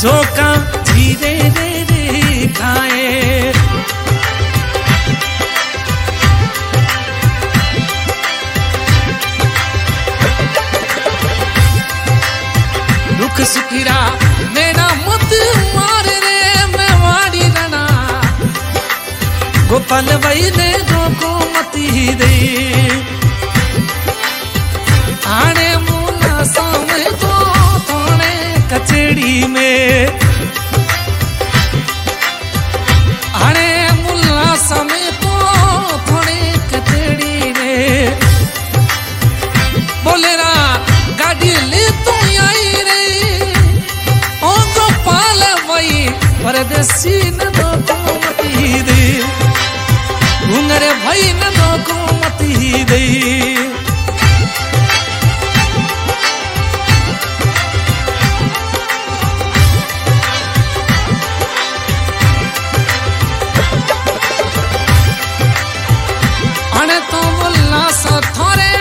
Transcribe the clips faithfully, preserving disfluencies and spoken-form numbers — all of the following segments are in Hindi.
झोंका धीरे रे रे खाए। दुख सुखीरा मेरा मत मार रे मैं वाड़ी रणा गोपाल भाई ने को मती दे आने मुला सामने तो थोड़े कचेड़ी में आने मुला सामने तो थोड़े कचेड़ी में बोले रा गाड़ी ले तू आई रे ओ गोपाल भाई परदेसी न दो को मती दे घुंगरे भाई न दो को मती दे। तो बोलना सा थोरे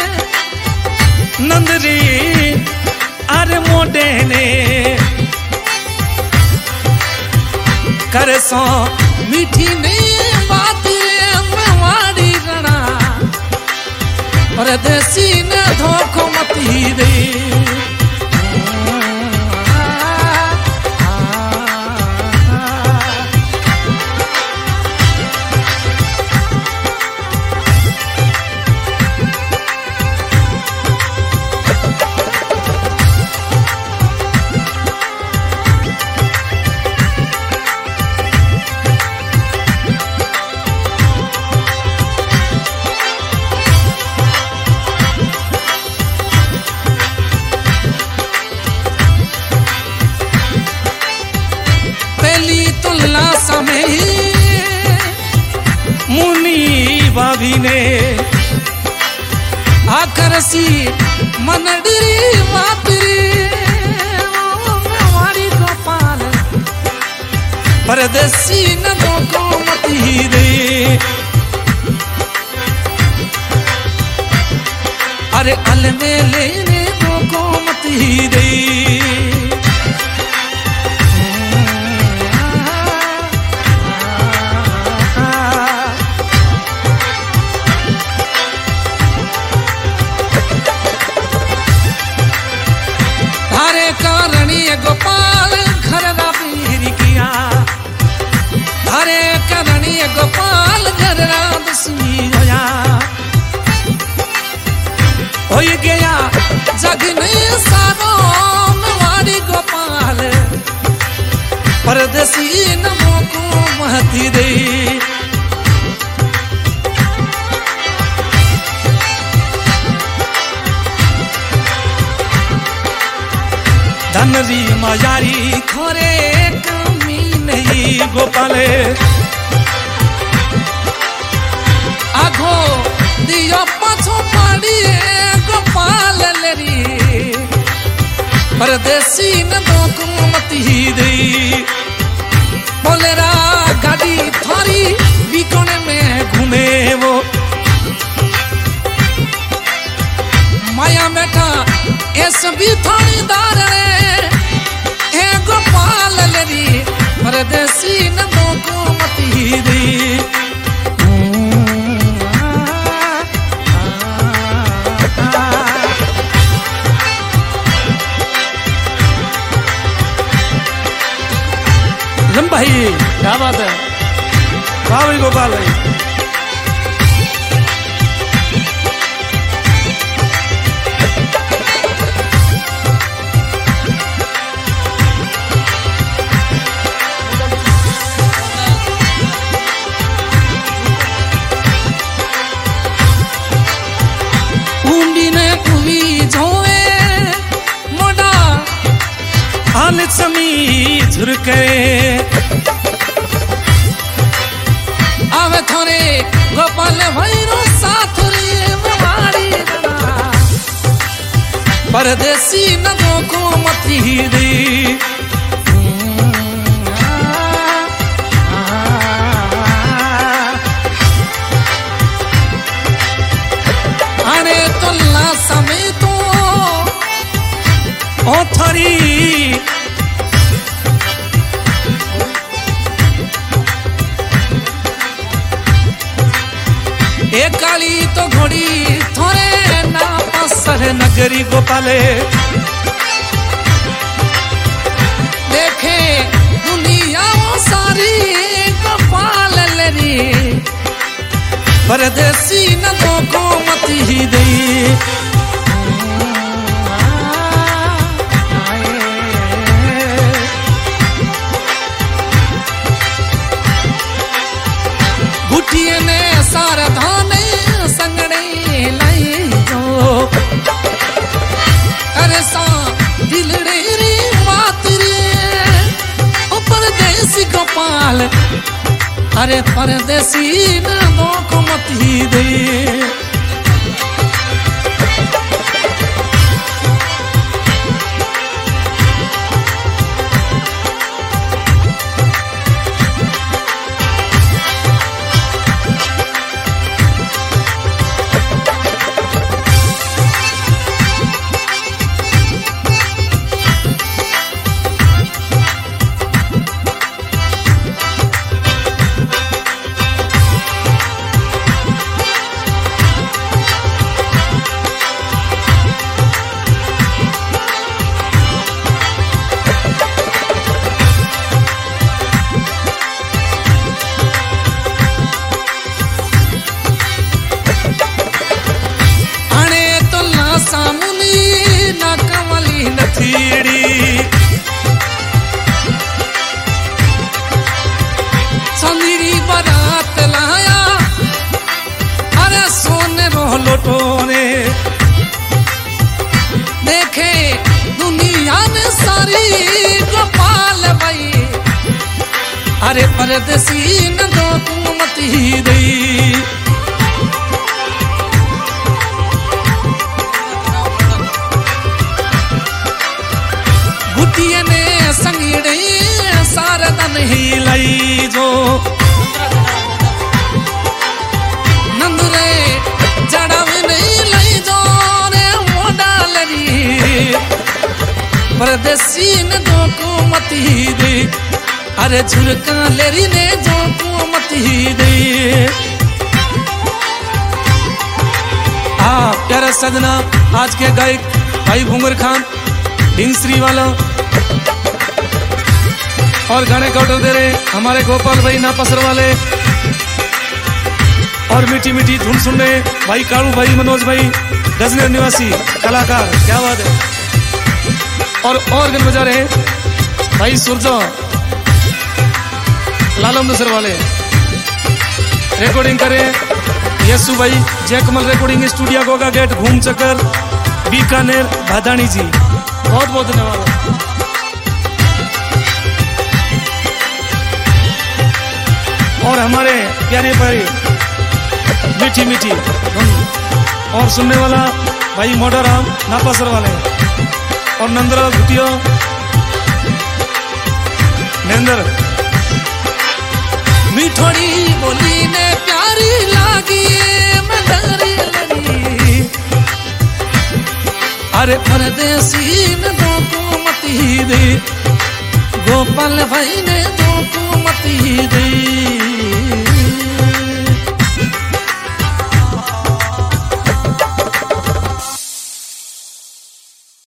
नंदरी अरे मोटे ने कर सो मीठी नहीं बात वाड़ी रणा परदेसी ने धोखो मती दे। मुनी भाभी ने आकर सी मनडरी मातरी हमारी गोपाल परदेसी न दो को मती दे। अरे अलमेले ने दो को मती दे। गोपाल घर ना पीर किया हरे करणी गोपाल घर रात सी होया हो गया जग में सारो वाड़ी गोपाल परदेसी नमो को महती दे। धनरी मजारी थोरे कमी नहीं गोपाले आगो दियो पाछो पाड़ी गोपाल लेरी परदेसी न दो को मती दे। बोले रा गाड़ी थारी बीकोने में घूमे वो माया बैठा ऐसा भी थोड़ी दार है गोपाल लेरी परदेसी न दो को मती दे। रम भाई क्या बात है वाह भाई गोपाल भाई। समी झुरके आवे थोरे गोपाल भैरो साथ रे वाड़ी परदेसी न दो को मती दे। आने तो ला समय तो ओ थरी तो घोड़ी थोड़े ना पसर नगरी गोपाले देखे दुनिया सारी गोपाल लरी परदेसी न तो को मती ही दई गुटिये ने सारा धाने संगड़े लाई जो अरे सा दिलड़े रे मातरे ओ परदेसी गोपाल अरे परदेसी न दो को मत ही दे सामुनी ना कमली नथीड़ी संदीरी बारात लाया अरे सोने रो लोटोने देखे दुनिया ने सारी गोपाल भाई अरे परदेसी न दो तू मती दई गुटिये ने संगीड़े सारदन ही लाई जो नंदुरे जड़ाव नहीं लाई जो रे मोडालरी परदेसी ने दो को मती दे अरे झुरका लेरी ने जो को मती दे आ प्यारा सजना आज के गायक भाई भूंगर खान डिंगश्री वाला और गाने का ऑर्डर दे रहे हमारे गोपाल भाई नापसर वाले और मीठी मीठी धुन सुन रहे भाई कालू भाई मनोज भाई गजनेर निवासी कलाकार क्या बात है और ऑर्गन बजा रहे भाई सुरजो लालमदसर वाले रिकॉर्डिंग करे यशु भाई Jaykamal recording studio Goga gate घूम चक्कर बीकानेर भादानी जी बहुत बहुत धन्यवाद। और हमारे प्यारे भाई मीठी मीठी और सुनने वाला भाई मोटाराम नापासर वाले और नंदलाल भुटिया नेंदर मीठोड़ी बोली ने प्यारी लागी मदारी लगी अरे परदेसी ने दो को मती दे गोपाल भाई ने दो को मती दे।